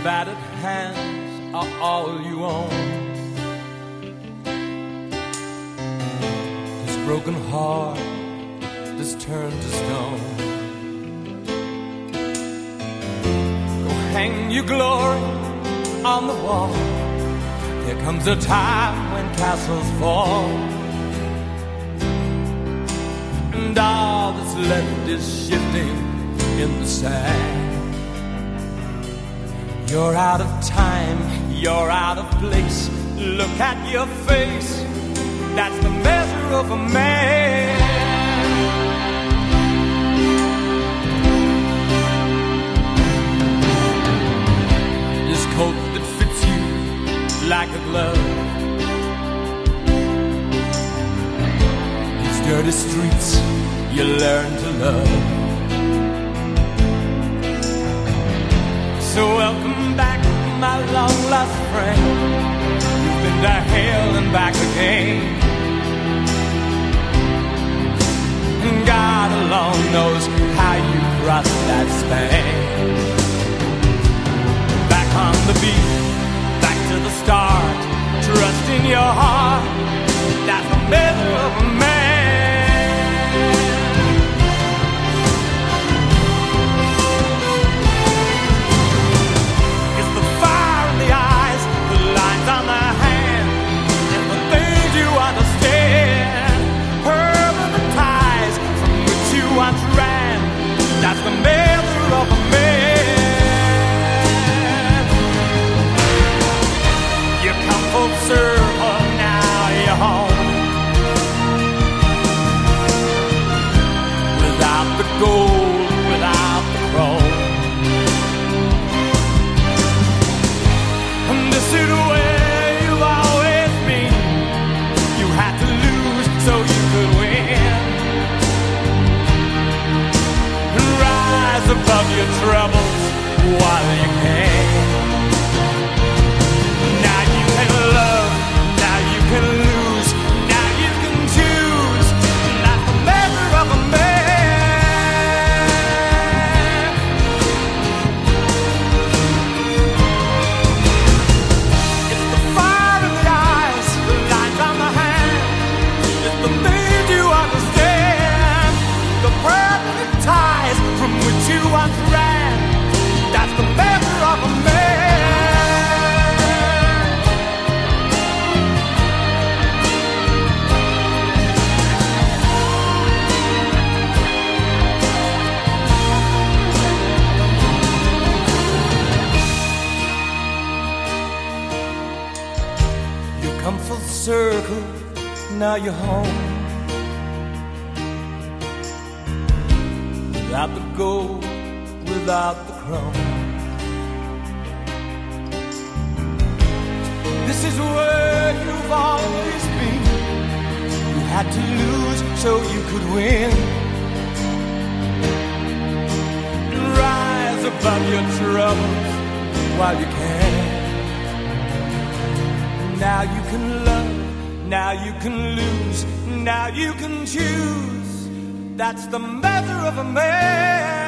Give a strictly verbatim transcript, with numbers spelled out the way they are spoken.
battered hands are all you own. This broken heart is turned to stone. Go hang your glory on the wall. There comes a time when castles fall, and all that's left is shifting in the sand. You're out of time, you're out of place. Look at your face, that's the measure of a man. This coat that fits you like a glove, these dirty streets you learn to love. So welcome back, my long-lost friend. You've been to hell and back again, and God alone knows how you crossed that span. Back on the beat, back to the start. Trust in your heart, that's the measure of a man. On the hand, and the things you understand, permanent ties from which you once ran, that's the measure of a man. You come full circle, now you're home, without the gold, without the chrome. And this is where so you could win, and rise above your troubles while you can. Now you can love, now you can lose, now you can choose, not the measure of a man. It's the fire in the eyes, the lines on the hand, the things you understand, the permanent ties from which you once ran, that's the measure of a man. You come full circle, now you're home, without the gold, without the chrome. This is where you've always been. You had to lose so you could win, and rise above your troubles while you can. Now you can love, now you can lose, now you can choose, that's the measure of a man.